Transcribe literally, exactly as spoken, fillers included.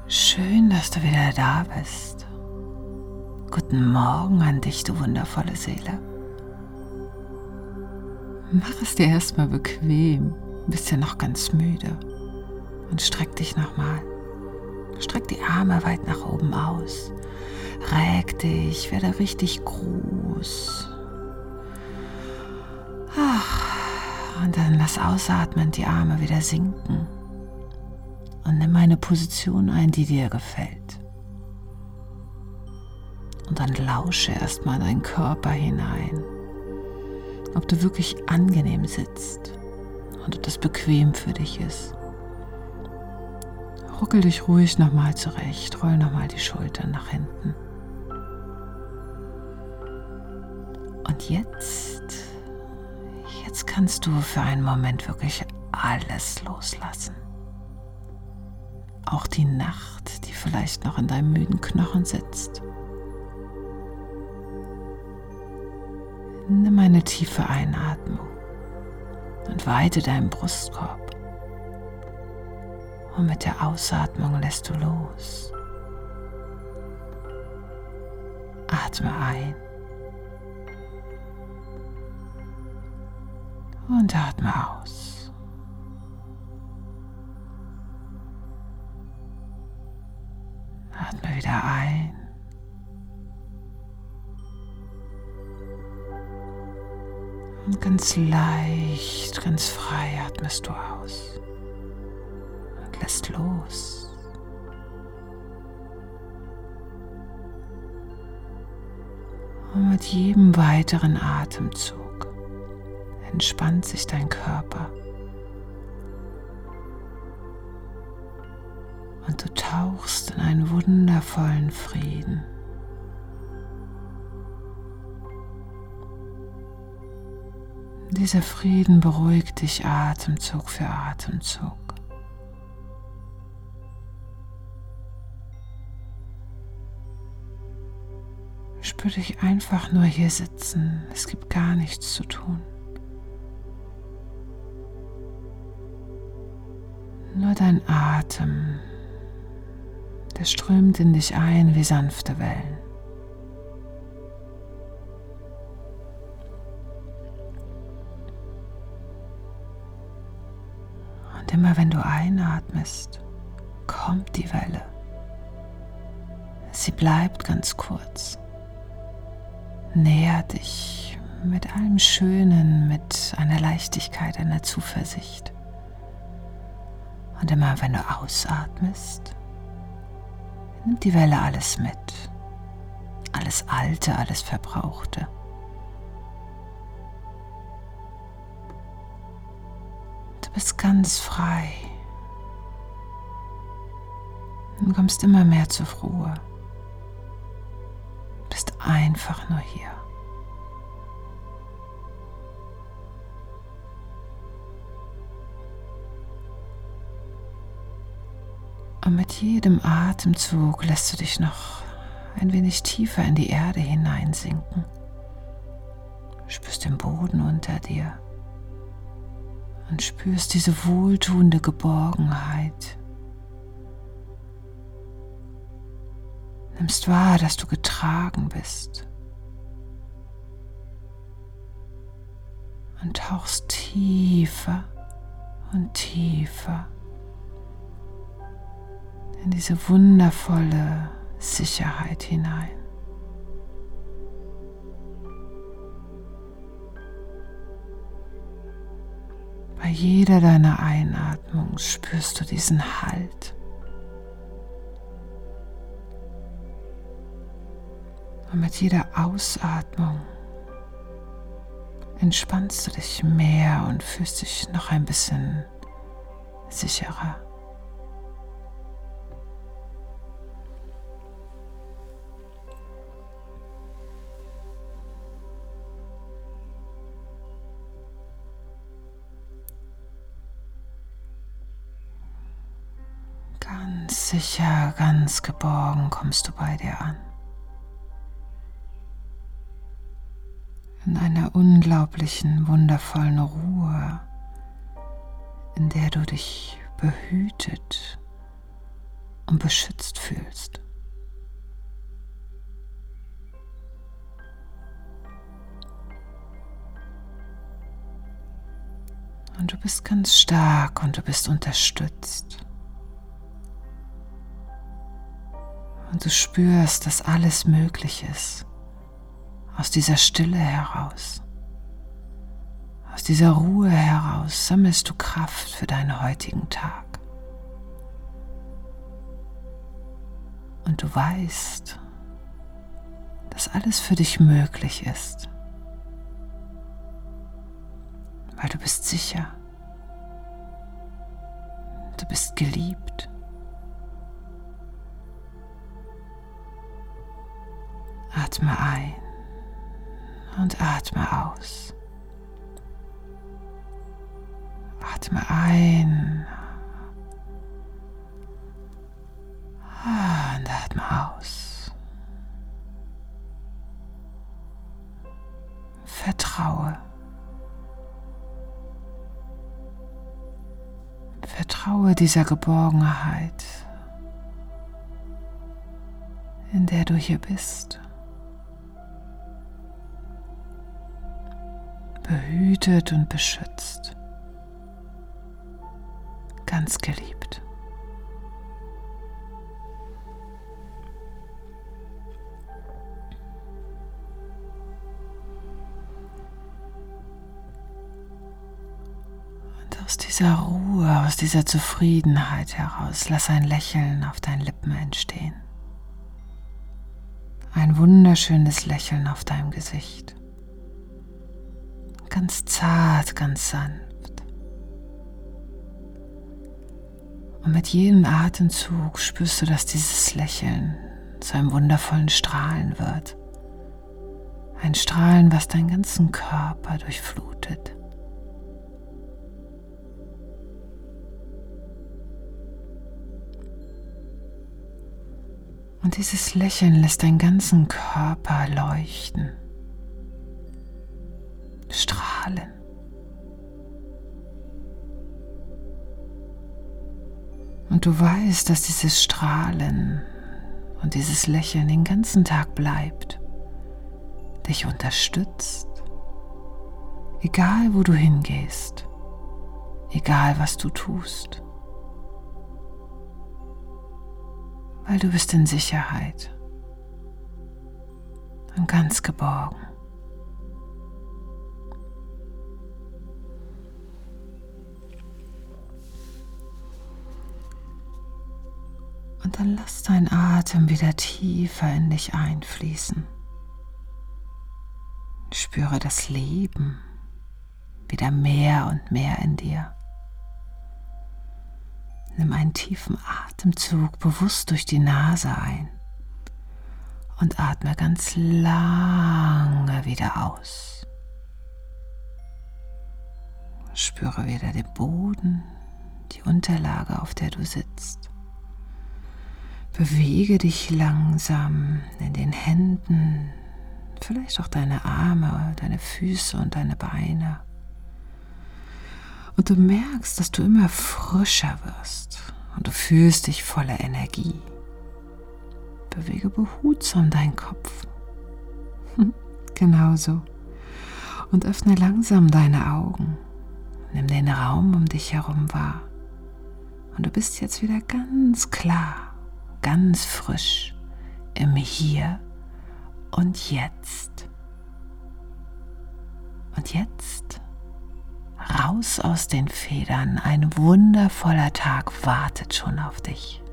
Schön, dass du wieder da bist. Guten Morgen an dich, du wundervolle Seele. Mach es dir erstmal bequem, bist ja noch ganz müde und streck dich nochmal. Streck die Arme weit nach oben aus, reck dich, werde richtig groß. Ach, und dann lass ausatmen die Arme wieder sinken. Und nimm eine Position ein, die dir gefällt. Und dann lausche erstmal deinen Körper hinein, ob du wirklich angenehm sitzt und ob das bequem für dich ist. Ruckel dich ruhig nochmal zurecht, roll nochmal die Schultern nach hinten. Und jetzt, jetzt kannst du für einen Moment wirklich alles loslassen. Auch die Nacht, die vielleicht noch in deinem müden Knochen sitzt. Nimm eine tiefe Einatmung und weite deinen Brustkorb. Und mit der Ausatmung lässt du los. Atme ein und atme aus. Atme wieder ein und ganz leicht, ganz frei atmest du aus und lässt los. Und mit jedem weiteren Atemzug entspannt sich dein Körper. Und du tauchst in einen wundervollen Frieden. Dieser Frieden beruhigt dich Atemzug für Atemzug. Spür dich einfach nur hier sitzen. Es gibt gar nichts zu tun. Nur dein Atem. Der strömt in dich ein wie sanfte Wellen. Und immer wenn du einatmest, kommt die Welle. Sie bleibt ganz kurz. Nähert dich mit allem Schönen, mit einer Leichtigkeit, einer Zuversicht. Und immer wenn du ausatmest, nimmt die Welle alles mit, alles Alte, alles Verbrauchte. Du bist ganz frei und kommst immer mehr zur Ruhe. Du bist einfach nur hier. Und mit jedem Atemzug lässt du dich noch ein wenig tiefer in die Erde hineinsinken. Du spürst den Boden unter dir und spürst diese wohltuende Geborgenheit. Nimmst wahr, dass du getragen bist und tauchst tiefer und tiefer in diese wundervolle Sicherheit hinein. Bei jeder deiner Einatmung spürst du diesen Halt. Und mit jeder Ausatmung entspannst du dich mehr und fühlst dich noch ein bisschen sicherer. Ganz sicher, ganz geborgen kommst du bei dir an. In einer unglaublichen, wundervollen Ruhe, in der du dich behütet und beschützt fühlst. Und du bist ganz stark und du bist unterstützt. Und du spürst, dass alles möglich ist. Aus dieser Stille heraus, aus dieser Ruhe heraus sammelst du Kraft für deinen heutigen Tag. Und du weißt, dass alles für dich möglich ist. Weil du bist sicher, du bist geliebt. Atme ein und atme aus. Atme ein und atme aus. Vertraue. Vertraue dieser Geborgenheit, in der du hier bist. Behütet und beschützt. Ganz geliebt. Und aus dieser Ruhe, aus dieser Zufriedenheit heraus, lass ein Lächeln auf deinen Lippen entstehen. Ein wunderschönes Lächeln auf deinem Gesicht. Ganz zart, ganz sanft. Und mit jedem Atemzug spürst du, dass dieses Lächeln zu einem wundervollen Strahlen wird. Ein Strahlen, was deinen ganzen Körper durchflutet. Und dieses Lächeln lässt deinen ganzen Körper leuchten, strahlen. Und du weißt, dass dieses Strahlen und dieses Lächeln den ganzen Tag bleibt, dich unterstützt, egal wo du hingehst, egal was du tust, weil du bist in Sicherheit und ganz geborgen. Und dann lass deinen Atem wieder tiefer in dich einfließen. Spüre das Leben wieder mehr und mehr in dir. Nimm einen tiefen Atemzug bewusst durch die Nase ein und atme ganz lange wieder aus. Spüre wieder den Boden, die Unterlage, auf der du sitzt. Bewege dich langsam in den Händen, vielleicht auch deine Arme, deine Füße und deine Beine. Und du merkst, dass du immer frischer wirst und du fühlst dich voller Energie. Bewege behutsam deinen Kopf. Genauso. Und öffne langsam deine Augen. Nimm den Raum um dich herum wahr. Und du bist jetzt wieder ganz klar, ganz frisch im Hier und Jetzt. Und jetzt raus aus den Federn, ein wundervoller Tag wartet schon auf dich.